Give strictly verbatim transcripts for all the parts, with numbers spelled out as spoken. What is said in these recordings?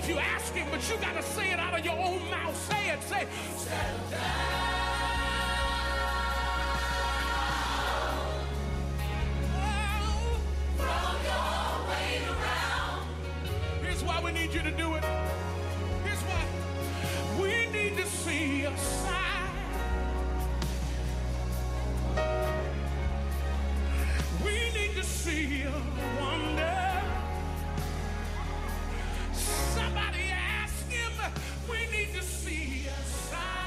if you ask him, but you got to say it out of your own mouth. Say it. Say, settle down. Why we need you to do it. Here's why. We need to see a sign. We need to see a wonder. Somebody ask him. We need to see a sign.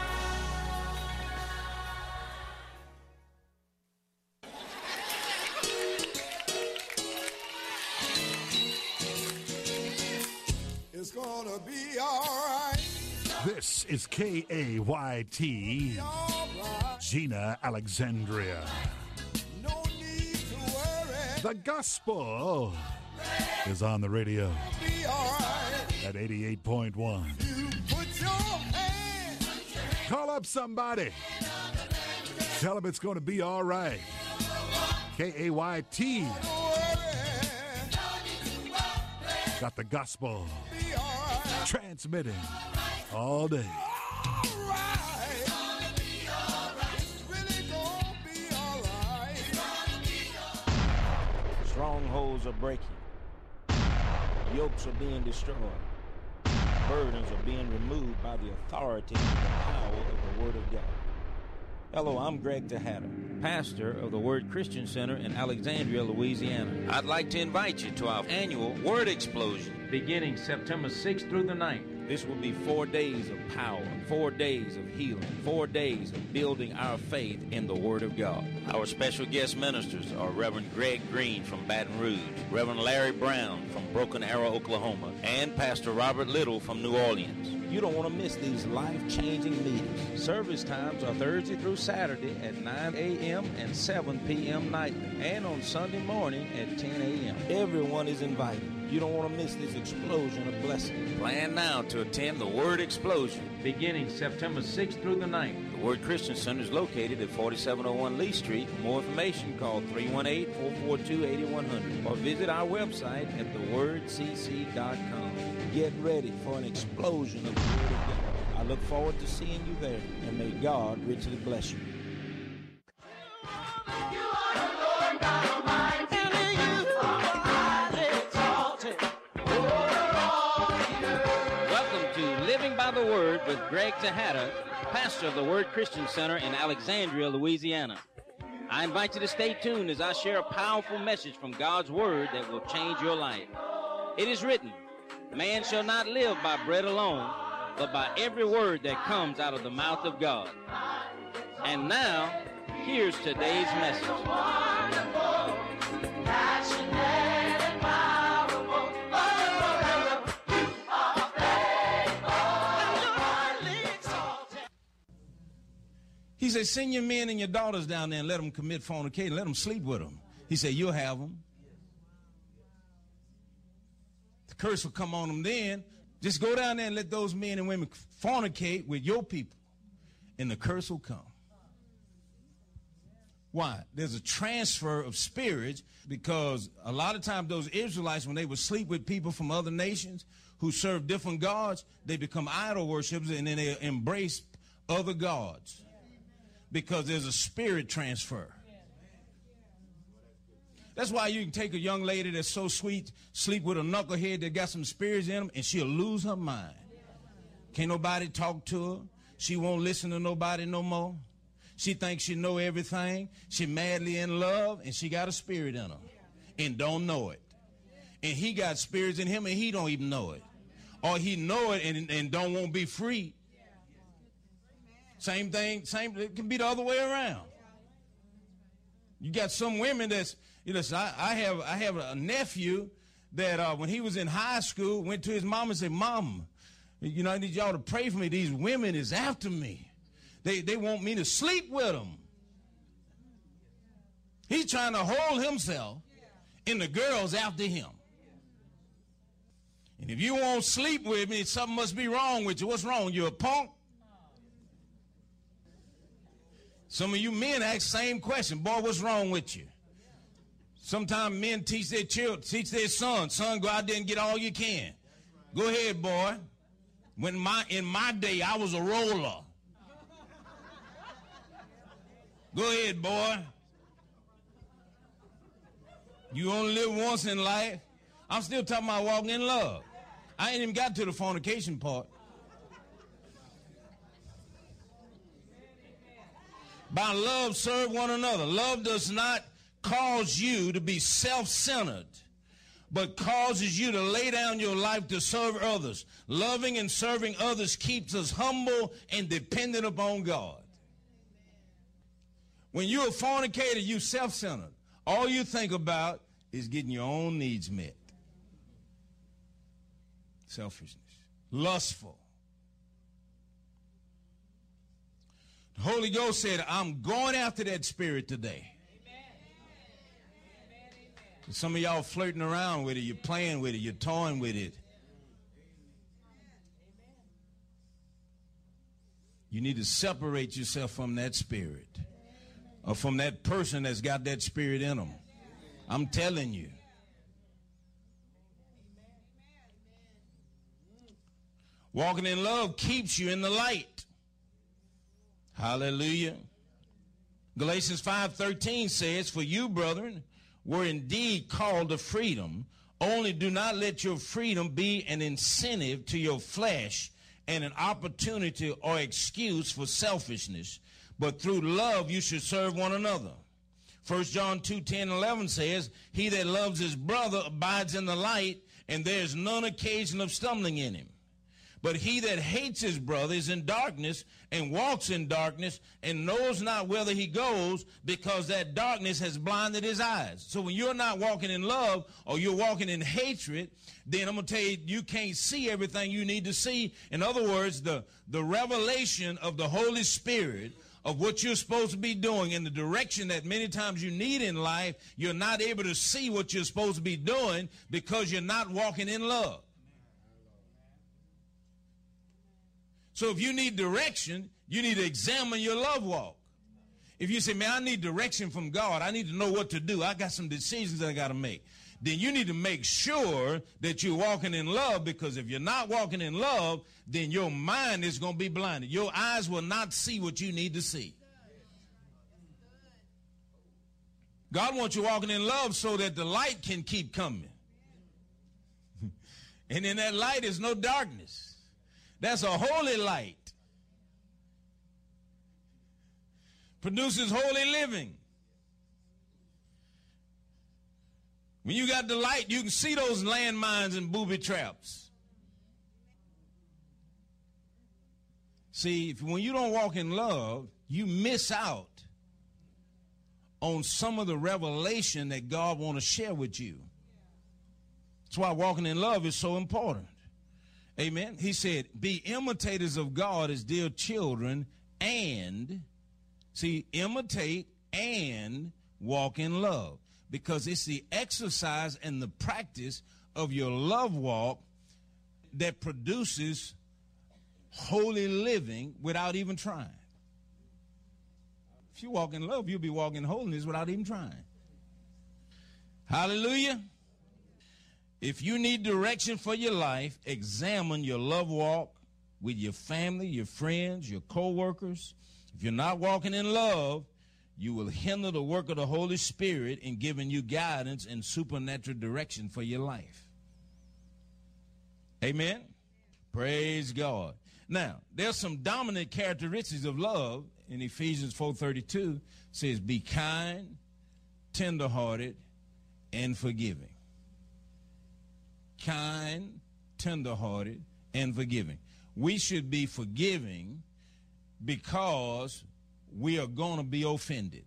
It's gonna be all right. This is K A Y T, right. Gina Alexandria. No need to worry. The gospel is on the radio Be all right. at eighty-eight point one. You put your hand. Call up somebody. Tell them it's going to be all right. K A Y T. Got the gospel transmitting all day. All right. It's really gonna be all right. Strongholds are breaking. Yokes are being destroyed. Burdens are being removed by the authority and the power of the Word of God. Hello, I'm Greg Tejada, pastor of the Word Christian Center in Alexandria, Louisiana. I'd like to invite you to our annual Word Explosion, beginning September sixth through the ninth. This will be four days of power, four days of healing, four days of building our faith in the Word of God. Our special guest ministers are Reverend Greg Green from Baton Rouge, Reverend Larry Brown from Broken Arrow, Oklahoma, and Pastor Robert Little from New Orleans. You don't want to miss these life-changing meetings. Service times are Thursday through Saturday at nine a.m. and seven p.m. nightly, and on Sunday morning at ten a.m. Everyone is invited. You don't want to miss this explosion of blessing. Plan now to attend the Word Explosion, beginning September sixth through the ninth. The Word Christian Center is located at forty-seven oh one Lee Street. For more information, call three one eight, four four two, eight one zero zero or visit our website at the word c c dot com. Get ready for an explosion of the Word of God. I look forward to seeing you there, and may God richly bless you. Welcome to Living by the Word with Greg Tejada, pastor of the Word Christian Center in Alexandria, Louisiana. I invite you to stay tuned as I share a powerful message from God's Word that will change your life. It is written, "Man shall not live by bread alone, but by every word that comes out of the mouth of God." And now, here's today's message. He said, send your men and your daughters down there and let them commit fornication. Let them sleep with them. He said, you'll have them. The curse will come on them then. Just go down there and let those men and women fornicate with your people, and the curse will come. Why? There's a transfer of spirits, because a lot of times those Israelites, when they would sleep with people from other nations who serve different gods, they become idol worshipers, and then they embrace other gods, because there's a spirit transfer. That's why you can take a young lady that's so sweet, sleep with a knucklehead that got some spirits in them, and she'll lose her mind. Can't nobody talk to her. She won't listen to nobody no more. She thinks she know everything. She madly in love, and she got a spirit in her and don't know it. And he got spirits in him, and he don't even know it. Or he know it and, and don't want to be free. Same thing, same, it can be the other way around. You got some women that's, you know, I, I have I have a nephew that uh, when he was in high school, went to his mom and said, Mom, you know, I need y'all to pray for me. These women is after me. They, they want me to sleep with them. He's trying to hold himself, and the girl's after him. And if you won't sleep with me, something must be wrong with you. What's wrong? You a punk? Some of you men ask the same question. Boy, what's wrong with you? Sometimes men teach their children, teach their sons, son, go out there and get all you can. Go ahead, boy. When my in my day, I was a roller. Go ahead, boy. You only live once in life. I'm still talking about walking in love. I ain't even got to the fornication part. By love, serve one another. Love does not cause you to be self-centered, but causes you to lay down your life to serve others. Loving and serving others keeps us humble and dependent upon God. When you're a fornicator, you're self-centered. All you think about is getting your own needs met. Selfishness. Lustful. The Holy Ghost said, I'm going after that spirit today. Some of y'all flirting around with it, you're playing with it, you're toying with it. You need to separate yourself from that spirit or from that person that's got that spirit in them. I'm telling you. Walking in love keeps you in the light. Hallelujah. Galatians five thirteen says, for you, brethren, were indeed called to freedom. Only do not let your freedom be an incentive to your flesh and an opportunity or excuse for selfishness, but through love you should serve one another. First John two ten eleven says, he that loves his brother abides in the light, and there is none occasion of stumbling in him. But he that hates his brother is in darkness and walks in darkness and knows not whither he goes, because that darkness has blinded his eyes. So when you're not walking in love or you're walking in hatred, then I'm going to tell you, you can't see everything you need to see. In other words, the, the revelation of the Holy Spirit of what you're supposed to be doing in the direction that many times you need in life, you're not able to see what you're supposed to be doing because you're not walking in love. So if you need direction, you need to examine your love walk. If you say, man, I need direction from God, I need to know what to do, I got some decisions I got to make, then you need to make sure that you're walking in love, because if you're not walking in love, then your mind is going to be blinded. Your eyes will not see what you need to see. God wants you walking in love so that the light can keep coming. And in that light is no darkness. That's a holy light. Produces holy living. When you got the light, you can see those landmines and booby traps. See, if, when you don't walk in love, you miss out on some of the revelation that God wants to share with you. That's why walking in love is so important. Amen. He said, be imitators of God as dear children, and, see, imitate and walk in love. Because it's the exercise and the practice of your love walk that produces holy living without even trying. If you walk in love, you'll be walking in holiness without even trying. Hallelujah. If you need direction for your life, examine your love walk with your family, your friends, your co-workers. If you're not walking in love, you will hinder the work of the Holy Spirit in giving you guidance and supernatural direction for your life. Amen? Praise God. Now, there's some dominant characteristics of love in Ephesians four thirty-two. It says, be kind, tenderhearted, and forgiving. Kind, tenderhearted, and forgiving. We should be forgiving because we are going to be offended.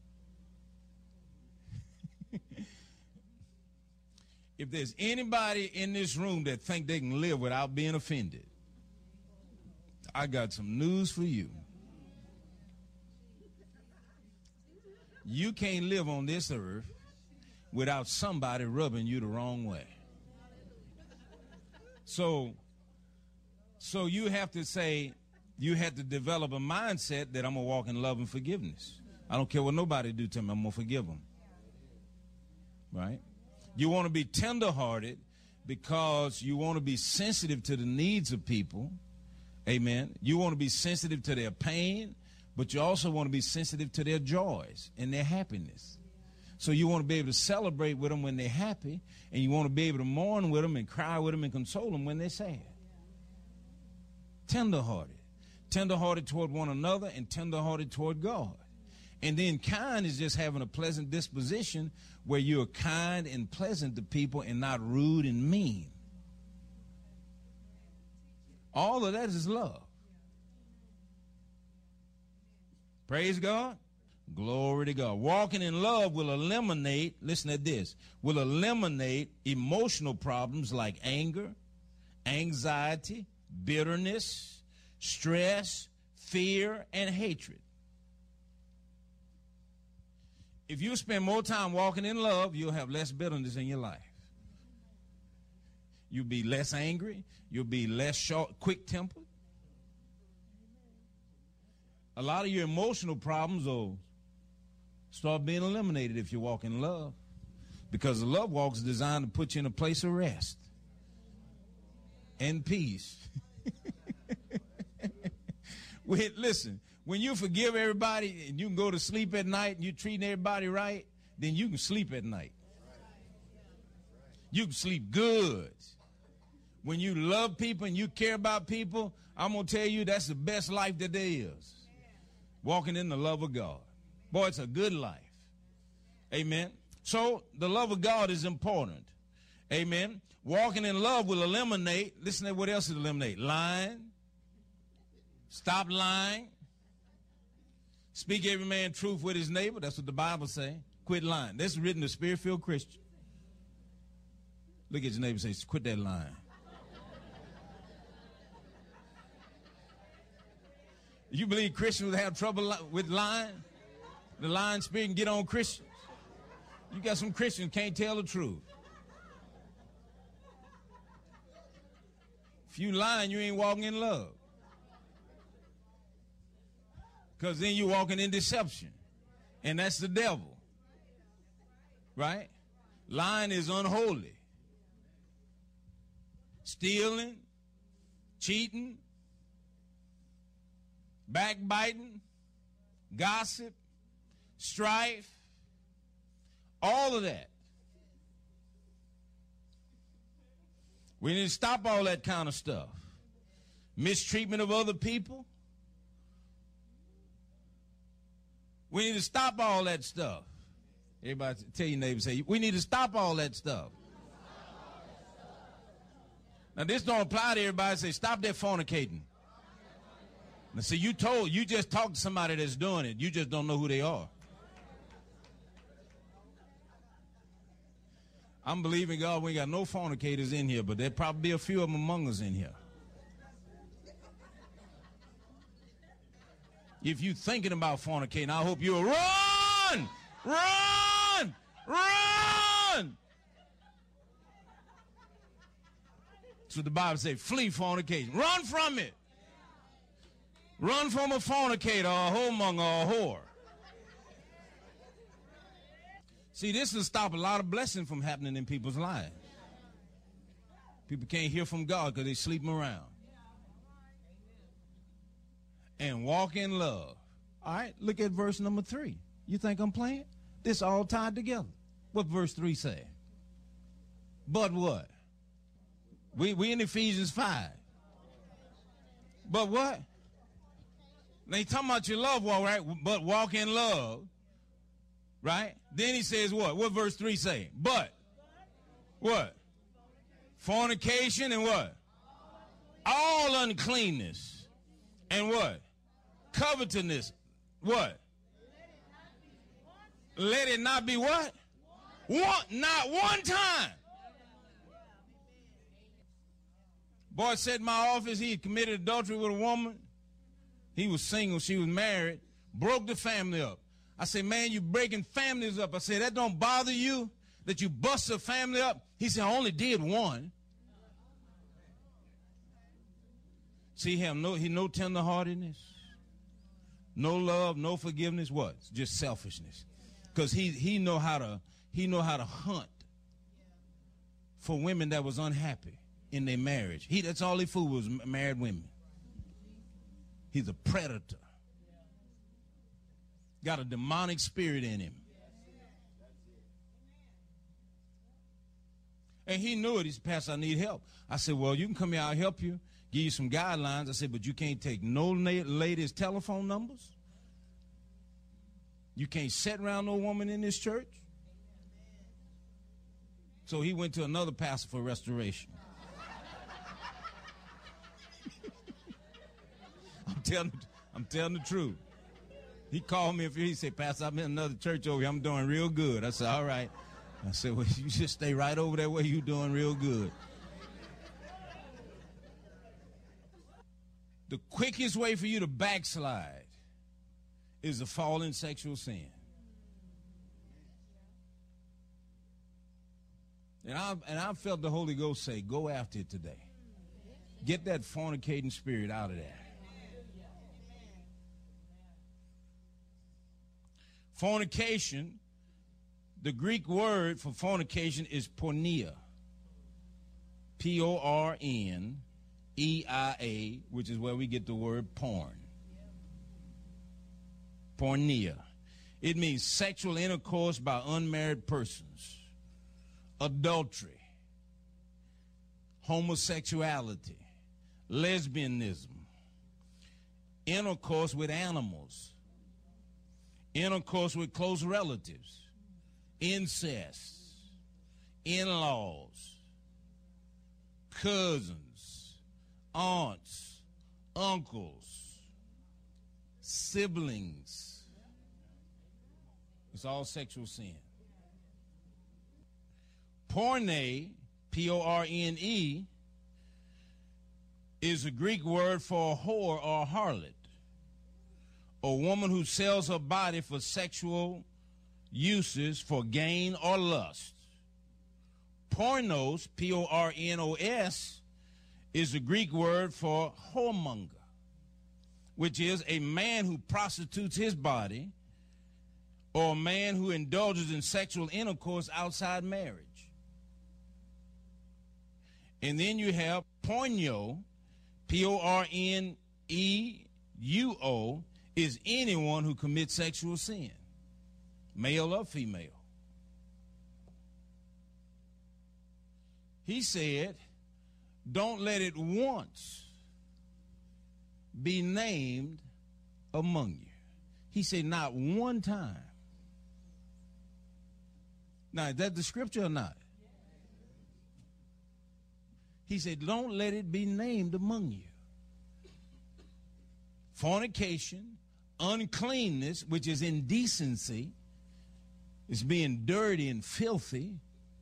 If there's anybody in this room that think they can live without being offended, I got some news for you. You can't live on this earth without somebody rubbing you the wrong way. So, so you have to say, you have to develop a mindset that I'm going to walk in love and forgiveness. I don't care what nobody do to me, I'm going to forgive them. Right? You want to be tenderhearted because you want to be sensitive to the needs of people. Amen. You want to be sensitive to their pain, but you also want to be sensitive to their joys and their happiness. So you want to be able to celebrate with them when they're happy, and you want to be able to mourn with them and cry with them and console them when they're sad. Tenderhearted. Tenderhearted toward one another and tenderhearted toward God. And then kind is just having a pleasant disposition where you're kind and pleasant to people and not rude and mean. All of that is love. Praise God. Glory to God. Walking in love will eliminate, listen to this, will eliminate emotional problems like anger, anxiety, bitterness, stress, fear, and hatred. If you spend more time walking in love, you'll have less bitterness in your life. You'll be less angry. You'll be less short, quick-tempered. A lot of your emotional problems will start being eliminated if you walk in love, because the love walk is designed to put you in a place of rest and peace. Wait, listen, when you forgive everybody and you can go to sleep at night and you're treating everybody right, then you can sleep at night. You can sleep good. When you love people and you care about people, I'm going to tell you that's the best life that there is. Walking in the love of God. Boy, it's a good life. Amen. So the love of God is important. Amen. Walking in love will eliminate, listen to what else it eliminate. Lying. Stop lying. Speak every man truth with his neighbor. That's what the Bible say. Quit lying. That's written to Spirit-filled Christian. Look at your neighbor and say, quit that lying. You believe Christians would have trouble li- with lying? The lying spirit can get on Christians. You got some Christians can't tell the truth. If you lying, you ain't walking in love. Because then you're walking in deception. And that's the devil. Right? Lying is unholy. Stealing, cheating, backbiting, gossip, strife, all of that. We need to stop all that kind of stuff. Mistreatment of other people. We need to stop all that stuff. Everybody tell your neighbor, say, we need to stop all that stuff. Now, this don't apply to everybody. Say, stop that fornicating. Now, see, you told, you just talked to somebody that's doing it. You just don't know who they are. I'm believing God we ain't got no fornicators in here, but there'll probably be a few of them among us in here. If you're thinking about fornicating, I hope you'll run, run, run. That's what the Bible says, flee fornication. Run from it. Run from a fornicator, or a whoremonger, or a whore. See, this will stop a lot of blessing from happening in people's lives. People can't hear from God because they're sleeping around. And walk in love. All right, look at verse number three. You think I'm playing? This all tied together. What verse three say? But what? We we in Ephesians five. But what? Now he's talking about your love walk, right? But walk in love. Right? Then he says what? What verse three say? But what? Fornication and what? All uncleanness. And what? Covetousness. What? Let it not be what? One, not one time. Boy said in my office he had committed adultery with a woman. He was single, she was married, broke the family up. I said, man, you breaking families up. I said, that don't bother you that you bust a family up? He said, I only did one. See him, no, he no tenderheartedness, no love, no forgiveness. What? It's just selfishness. Because he he know how to he know how to hunt for women that was unhappy in their marriage. He, that's all he fooled was married women. He's a predator. Got a demonic spirit in him. And he knew it. He said, Pastor, I need help. I said, well, you can come here, I'll help you, give you some guidelines. I said, but you can't take no ladies' telephone numbers. You can't sit around no woman in this church. So he went to another pastor for restoration. I'm telling, I'm telling the truth. He called me, he said, Pastor, I'm in another church over here. I'm doing real good. I said, all right. I said, well, you just stay right over there where you're doing real good. The quickest way for you to backslide is to fall in sexual sin. And I and I felt the Holy Ghost say, go after it today. Get that fornicating spirit out of there. Fornication, the Greek word for fornication is porneia. P O R N E I A, which is where we get the word porn. Porneia. It means sexual intercourse by unmarried persons, adultery, homosexuality, lesbianism, intercourse with animals, intercourse with close relatives, incest, in-laws, cousins, aunts, uncles, siblings. It's all sexual sin. Porne, P O R N E, is a Greek word for a whore or a harlot, a woman who sells her body for sexual uses for gain or lust. Pornos, P O R N O S, is a Greek word for whoremonger, which is a man who prostitutes his body or a man who indulges in sexual intercourse outside marriage. And then you have porneo, P O R N E U O, is anyone who commits sexual sin, male or female. He said, don't let it once be named among you. He said, not one time. Now, is that the scripture or not? He said, don't let it be named among you. Fornication, uncleanness, which is indecency, is being dirty and filthy.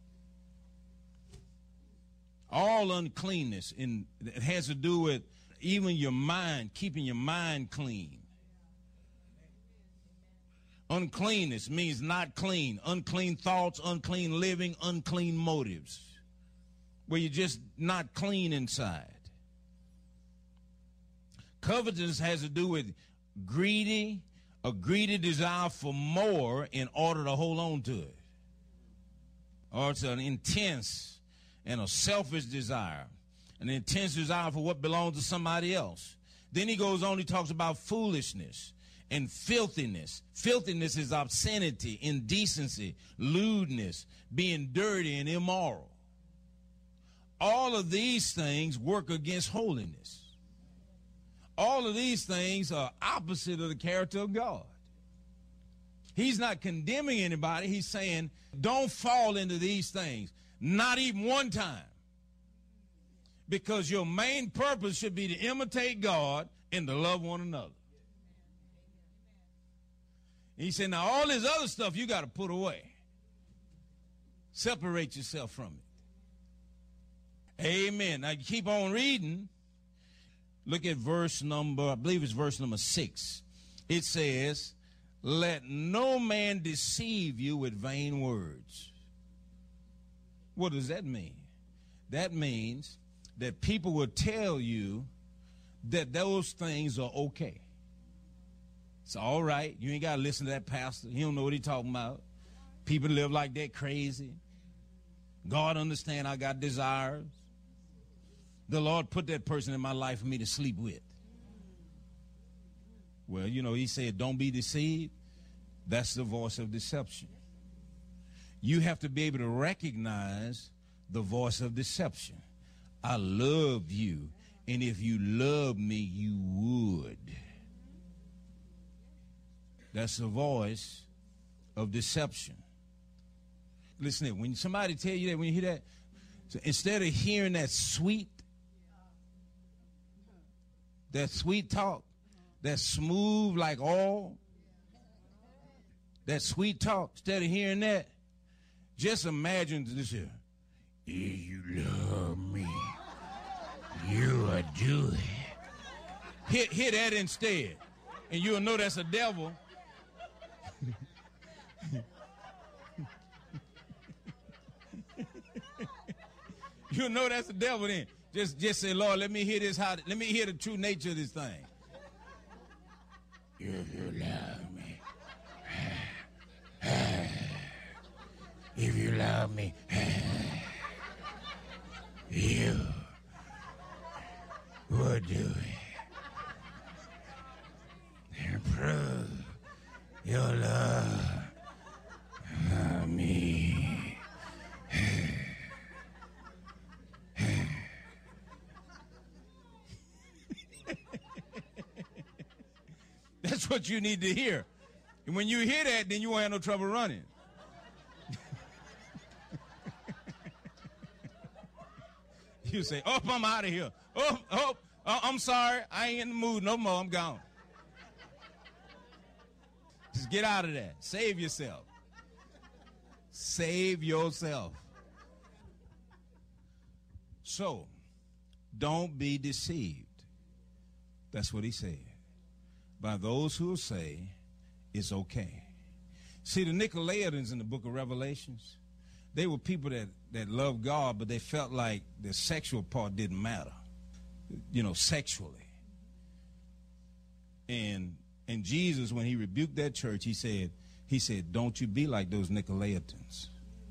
All uncleanness, in, it has to do with even your mind, keeping your mind clean. Uncleanness means not clean. Unclean thoughts, unclean living, unclean motives, where you're just not clean inside. Covetousness has to do with greedy, a greedy desire for more in order to hold on to it. Or it's an intense and a selfish desire, an intense desire for what belongs to somebody else. Then he goes on, he talks about foolishness and filthiness. Filthiness is obscenity, indecency, lewdness, being dirty and immoral. All of these things work against holiness. All of these things are opposite of the character of God. He's not condemning anybody. He's saying, don't fall into these things. Not even one time. Because your main purpose should be to imitate God and to love one another. He said, now all this other stuff you got to put away. Separate yourself from it. Amen. Now you keep on reading. Look at verse number, I believe it's verse number six. It says, let no man deceive you with vain words. What does that mean? That means that people will tell you that those things are okay. It's all right. You ain't got to listen to that pastor. He don't know what he's talking about. People live like that crazy. God understand I got desires. The Lord put that person in my life for me to sleep with. Well, you know, he said, don't be deceived. That's the voice of deception. You have to be able to recognize the voice of deception. I love you, and if you love me, you would. That's the voice of deception. Listen to it. When somebody tell you that, when you hear that, so instead of hearing that sweet, that sweet talk, that smooth like oil, that sweet talk, instead of hearing that, just imagine this here. If you love me, you will do it. Hit, hit that instead, and you'll know that's a devil. You'll know that's the devil then. Just, just say, Lord, let me hear this. How, let me hear the true nature of this thing. If you love me, if you love me, you would do it. And prove your love for me. That's what you need to hear. And when you hear that, then you won't have no trouble running. You say, oh, I'm out of here. Oh, oh, oh, I'm sorry. I ain't in the mood no more. I'm gone. Just get out of that. Save yourself. Save yourself. So, don't be deceived. That's what he said. By those who say it's okay. See, the Nicolaitans in the book of Revelations, they were people that, that loved God, but they felt like the sexual part didn't matter, you know, sexually. And and Jesus, when he rebuked that church, he said, he said, don't you be like those Nicolaitans.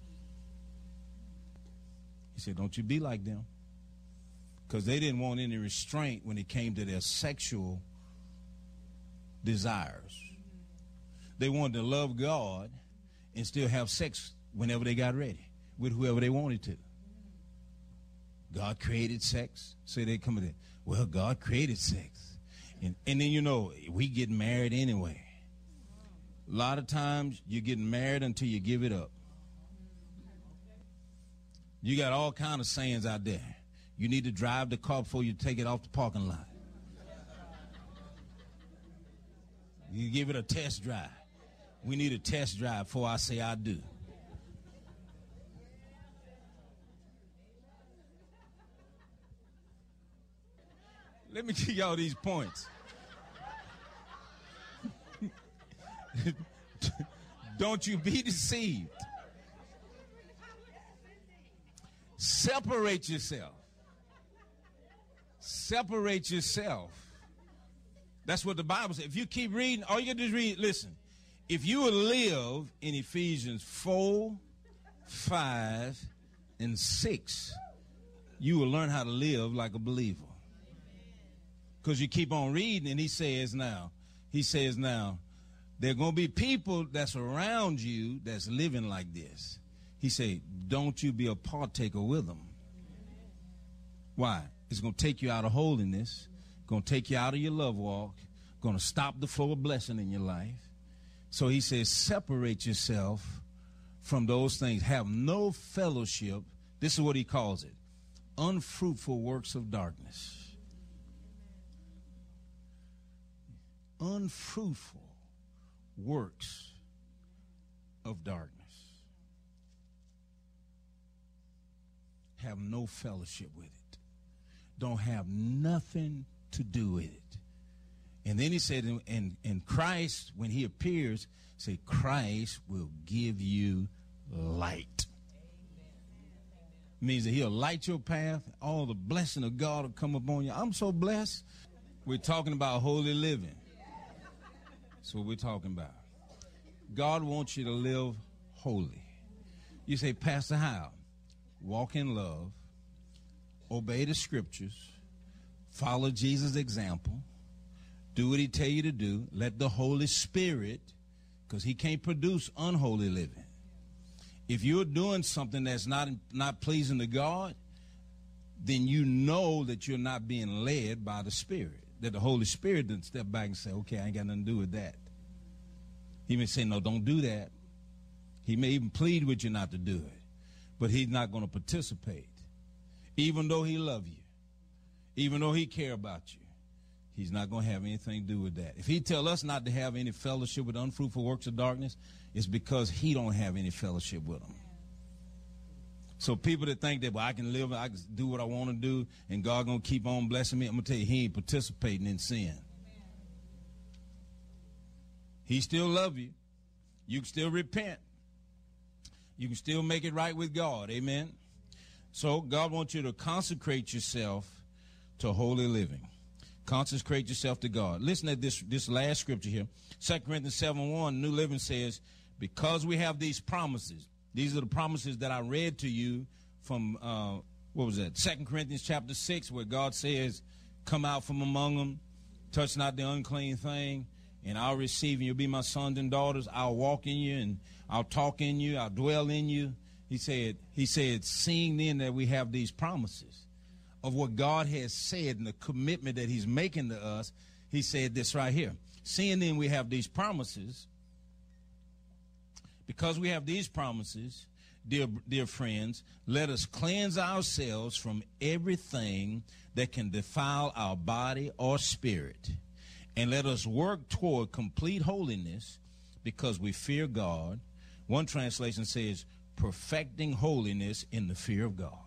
He said, don't you be like them. Because they didn't want any restraint when it came to their sexual desires. They wanted to love God and still have sex whenever they got ready with whoever they wanted to. God created sex, so they come in. Well, God created sex, and and then you know we get married anyway. A lot of times you get married until you give it up. You got all kind of sayings out there. You need to drive the car before you take it off the parking lot. You give it a test drive. We need a test drive before I say I do. Let me give y'all these points. Don't you be deceived. Separate yourself. Separate yourself. That's what the Bible says. If you keep reading, all you got to do is read, listen. If you will live in Ephesians four, five, and six, you will learn how to live like a believer. Because you keep on reading, and he says now, he says now, there are going to be people that's around you that's living like this. He said, don't you be a partaker with them. Why? It's going to take you out of holiness, going to take you out of your love walk, going to stop the flow of blessing in your life. So he says, separate yourself from those things. Have no fellowship. This is what he calls it. Unfruitful works of darkness. Unfruitful works of darkness. Have no fellowship with it. Don't have nothing to do with it. And then he said, in, in Christ, when he appears, say, Christ will give you light. Means that he'll light your path. All the blessing of God will come upon you. I'm so blessed. We're talking about holy living. That's what we're talking about. God wants you to live holy. You say, Pastor, how? walk in love, obey the scriptures, follow Jesus' example, do what he tell you to do, let the Holy Spirit, because he can't produce unholy living. If you're doing something that's not, not pleasing to God, then you know that you're not being led by the Spirit, that the Holy Spirit didn't step back and say, okay, I ain't got nothing to do with that. He may say, no, don't do that. He may even plead with you not to do it, but he's not going to participate. Even though he love you, even though he care about you, he's not going to have anything to do with that. If he tell us not to have any fellowship with unfruitful works of darkness, it's because he don't have any fellowship with them. So people that think that, well, I can live, I can do what I want to do, and God going to keep on blessing me, I'm going to tell you, he ain't participating in sin. He still love you. You can still repent. You can still make it right with God. Amen. So God wants you to consecrate yourself to holy living. Consecrate yourself to God. Listen to this, this last scripture here. Second Corinthians seven one, New Living says, because we have these promises. These are the promises that I read to you from, uh, what was that? Second Corinthians chapter six, where God says, come out from among them, touch not the unclean thing, and I'll receive you. You'll be my sons and daughters. I'll walk in you, and I'll talk in you. I'll dwell in you. He said, he said, seeing then that we have these promises of what God has said and the commitment that he's making to us, he said this right here. Seeing then we have these promises, because we have these promises, dear, dear friends, let us cleanse ourselves from everything that can defile our body or spirit, and let us work toward complete holiness because we fear God. One translation says, perfecting holiness in the fear of God.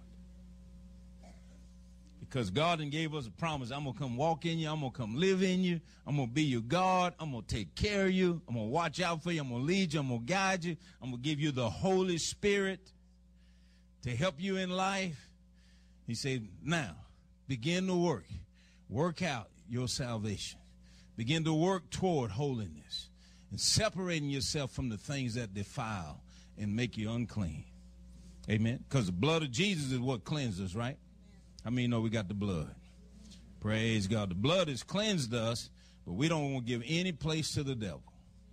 Because God done gave us a promise. I'm going to come walk in you. I'm going to come live in you. I'm going to be your God. I'm going to take care of you. I'm going to watch out for you. I'm going to lead you. I'm going to guide you. I'm going to give you the Holy Spirit to help you in life. He said, now, begin to work. Work out your salvation. Begin to work toward holiness and separating yourself from the things that defile and make you unclean. Amen. Because the blood of Jesus is what cleanses us, right? I mean, no, we got the blood. Praise God. The blood has cleansed us, but we don't want to give any place to the devil.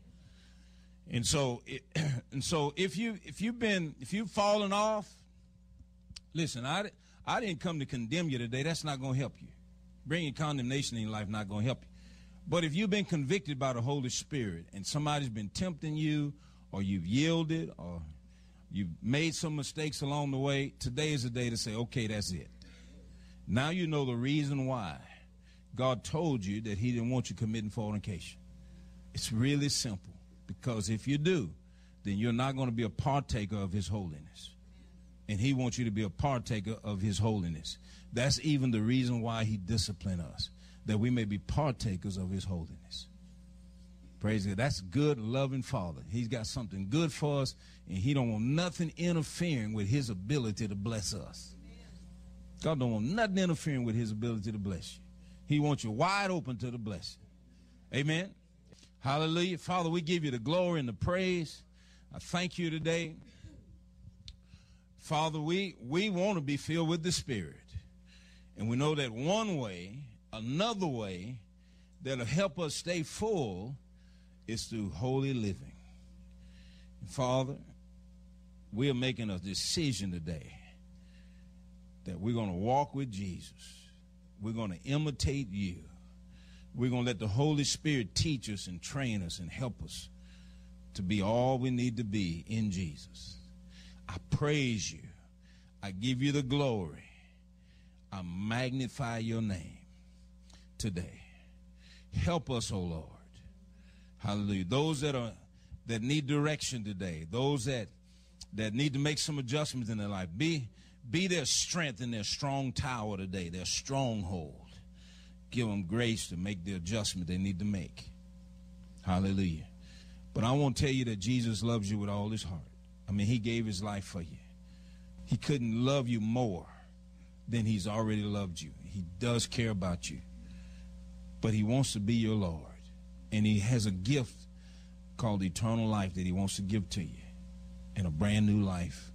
And so, it, and so, if you if you've been if you've fallen off, listen. I I didn't come to condemn you today. That's not going to help you. Bringing condemnation in your life not going to help you. But if you've been convicted by the Holy Spirit and somebody's been tempting you, or you've yielded, or you've made some mistakes along the way, today is the day to say, okay, that's it. Now you know the reason why God told you that he didn't want you committing fornication. It's really simple. Because if you do, then you're not going to be a partaker of his holiness. And he wants you to be a partaker of his holiness. That's even the reason why he disciplined us, that we may be partakers of his holiness. Praise God. That's good, loving Father. He's got something good for us, and he don't want nothing interfering with his ability to bless us. God don't want nothing interfering with his ability to bless you. He wants you wide open to the blessing. Amen. Hallelujah. Father, we give you the glory and the praise. I thank you today. Father, we, we want to be filled with the Spirit. And we know that one way, another way, that'll help us stay full is through holy living. And Father, we are making a decision today that we're going to walk with Jesus. We're going to imitate you. We're going to let the Holy Spirit teach us and train us and help us to be all we need to be in Jesus. I praise you. I give you the glory. I magnify your name today. Help us, oh Lord. Hallelujah. Those that are that need direction today, those that that need to make some adjustments in their life, be be their strength and their strong tower today, their stronghold. Give them grace to make the adjustment they need to make. Hallelujah. But I want to tell you that Jesus loves you with all his heart. I mean, he gave his life for you. He couldn't love you more than he's already loved you. He does care about you. But he wants to be your Lord. And he has a gift called eternal life that he wants to give to you, and a brand new life